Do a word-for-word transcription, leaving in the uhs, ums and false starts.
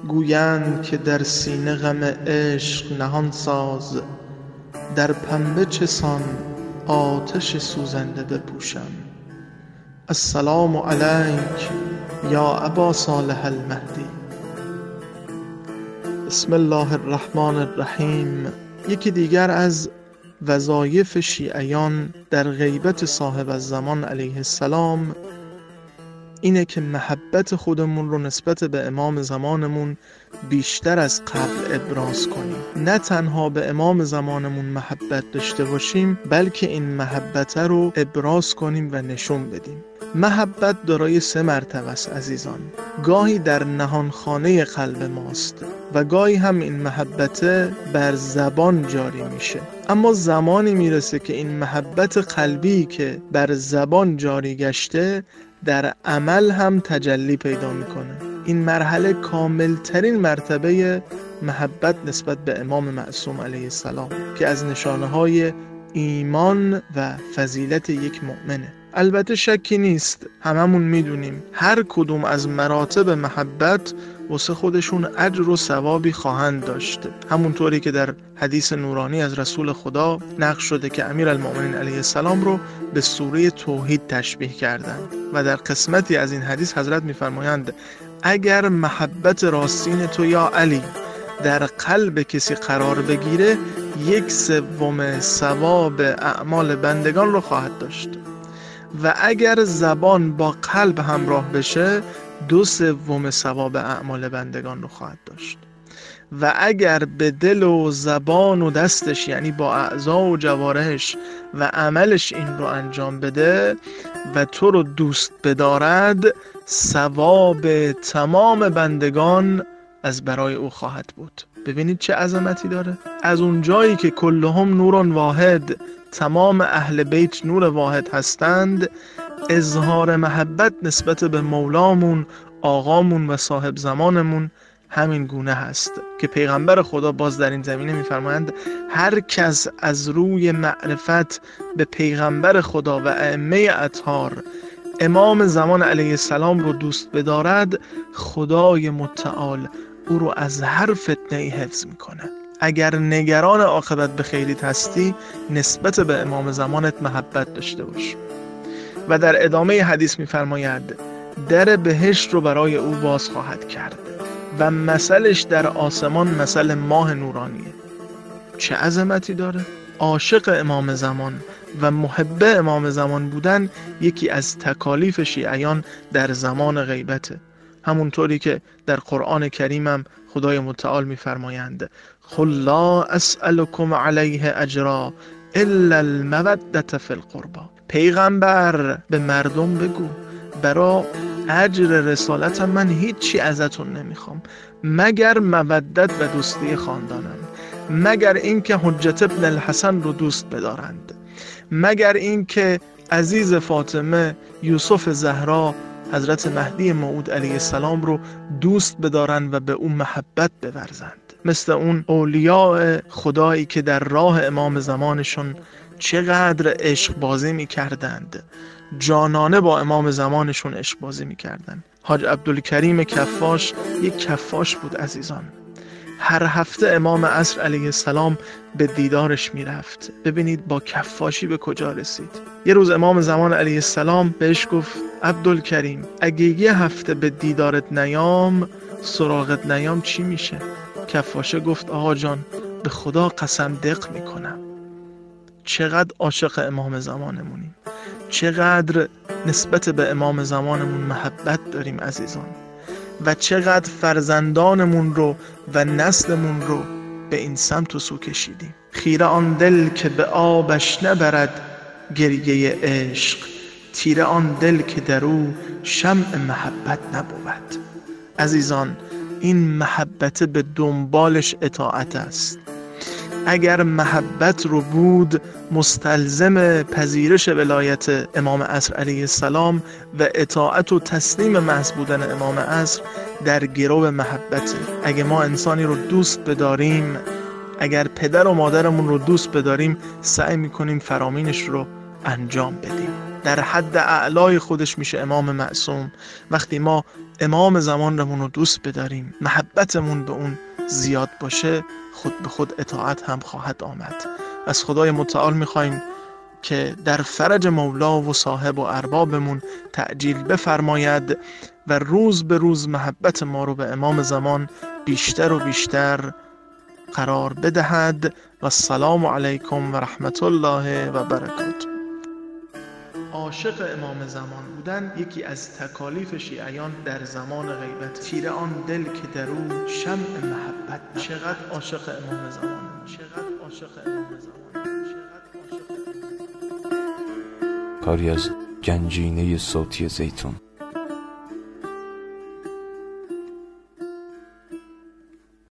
گویند که در سینه غم عشق نهان ساز، در پنبه چسان آتش سوزنده بپوشم. السلام علیک یا ابا صالح المهدی. بسم الله الرحمن الرحیم. یکی دیگر از وظایف شیعیان در غیبت صاحب الزمان علیه السلام اینه که محبت خودمون رو نسبت به امام زمانمون بیشتر از قبل ابراز کنیم. نه تنها به امام زمانمون محبت داشته باشیم، بلکه این محبت رو ابراز کنیم و نشون بدیم. محبت دارای سه مرتبه است عزیزان. گاهی در نهانخانه قلب ماست و گاهی هم این محبت بر زبان جاری میشه، اما زمانی میرسه که این محبت قلبی که بر زبان جاری گشته در عمل هم تجلی پیدا میکنه. این مرحله کاملترین مرتبه محبت نسبت به امام معصوم علیه السلام که از نشانه های ایمان و فضیلت یک مؤمنه. البته شکی نیست، هممون میدونیم هر کدوم از مراتب محبت واسه خودشون اجر و ثوابی خواهند داشت. همونطوری که در حدیث نورانی از رسول خدا نقل شده که امیرالمؤمنین علیه السلام رو به سوره توحید تشبیه کردند و در قسمتی از این حدیث حضرت میفرمایند اگر محبت راستین تو یا علی در قلب کسی قرار بگیره، یک سوم ثواب اعمال بندگان رو خواهد داشت و اگر زبان با قلب همراه بشه، دو سوم ثواب اعمال بندگان رو خواهد داشت و اگر به دل و زبان و دستش، یعنی با اعضا و جوارحش و عملش این رو انجام بده و تو رو دوست بدارد، ثواب تمام بندگان از برای او خواهد بود. ببینید چه عظمتی داره. از اون جایی که کلهم نور واحد، تمام اهل بیت نور واحد هستند، اظهار محبت نسبت به مولامون، آقامون و صاحب زمانمون همین گونه هست که پیغمبر خدا باز در این زمینه میفرمایند هر کس از روی معرفت به پیغمبر خدا و ائمه اطهار امام زمان علیه السلام رو دوست بدارد، خدای متعال او رو از هر فتنه ای حفظ میکنه. اگر نگران عاقبت به خیریت هستی، نسبت به امام زمانت محبت داشته باش. و در ادامه حدیث میفرماید در بهشت رو برای او باز خواهد کرد و مثلش در آسمان مثل ماه نورانیه. چه عظمتی داره. عاشق امام زمان و محب امام زمان بودن یکی از تکالیف شیعیان در زمان غیبته. همونطوری که در قرآن کریم هم خدای متعال میفرمایند قل لا اسألكم علیه اجرا الا المودة فی القربى. پیغمبر به مردم بگو برای اجر رسالت من هیچی ازتون نمیخوام مگر مودت و دوستی خاندانم، مگر اینکه حجت ابن الحسن رو دوست بدارند، مگر اینکه عزیز فاطمه یوسف زهرا حضرت مهدی موعود علیه السلام رو دوست بدارند و به اون محبت بورزند، مثل اون اولیاء خدایی که در راه امام زمانشون چقدر عشق بازی می کردند، جانانه با امام زمانشون عشق بازی می کردند. حاج عبدالکریم کفاش یک کفاش بود عزیزان. هر هفته امام عصر علیه السلام به دیدارش می رفت. ببینید با کفاشی به کجا رسید. یه روز امام زمان علیه السلام بهش گفت عبدالکریم اگه یه هفته به دیدارت نیام، سراغت نیام، چی میشه؟ کفاشه گفت آقا جان به خدا قسم دق میکنم. چقدر عاشق امام زمانمونیم، چقدر نسبت به امام زمانمون محبت داریم عزیزان، و چقدر فرزندانمون رو و نسلمون رو به این سمت و سو کشیدیم. خیره آن دل که به آبش نبرد گریه عشق، تیره آن دل که در او شمع محبت نبود. عزیزان این محبت به دنبالش اطاعت است. اگر محبت رو بود مستلزم پذیرش ولایت امام عصر علیه السلام و اطاعت و تسلیم محض بودن امام عصر در گرو محبت. اگه ما انسانی رو دوست بداریم، اگر پدر و مادرمون رو دوست بداریم، سعی میکنیم فرامینش رو انجام بدیم. در حد اعلای خودش میشه امام معصوم. وقتی ما امام زمانمون رو دوست بداریم، محبتمون به اون زیاد باشه، خود به خود اطاعت هم خواهد آمد. از خدای متعال میخوایم که در فرج مولا و صاحب و اربابمون تعجیل بفرماید و روز به روز محبت ما رو به امام زمان بیشتر و بیشتر قرار بدهد. و السلام علیکم و رحمت الله و برکاته. عاشق امام زمان بودن یکی از تکالیف شیعیان در زمان غیبت. تیره آن دل که در او شمع محبت. چقدر عاشق امام زمان، چقدر عاشق امام زمان. کاری از گنجینه صوتی زیتون.